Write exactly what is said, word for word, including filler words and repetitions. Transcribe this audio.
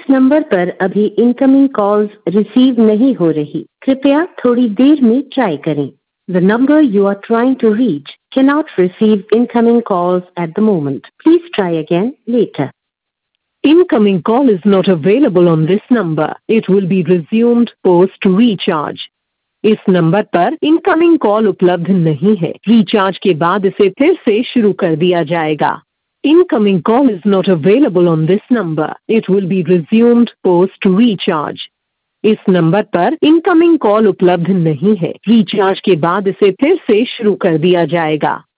Number पर अभी incoming calls receive नहीं हो रही, कृपया थोड़ी देर में ट्राई करें। The number you are trying to reach cannot receive incoming calls at the moment. Please try again later. Incoming call is not available on this number. It will be resumed post recharge. इस number पर incoming call उपलब्ध नहीं है। Recharge के बाद इसे फिर से शुरू कर दिया जाएगा। Incoming call is not available on this number. It will be resumed post recharge. इस नंबर पर इनकमिंग कॉल उपलब्ध नहीं है। रिचार्ज के बाद इसे फिर से शुरू कर दिया जाएगा।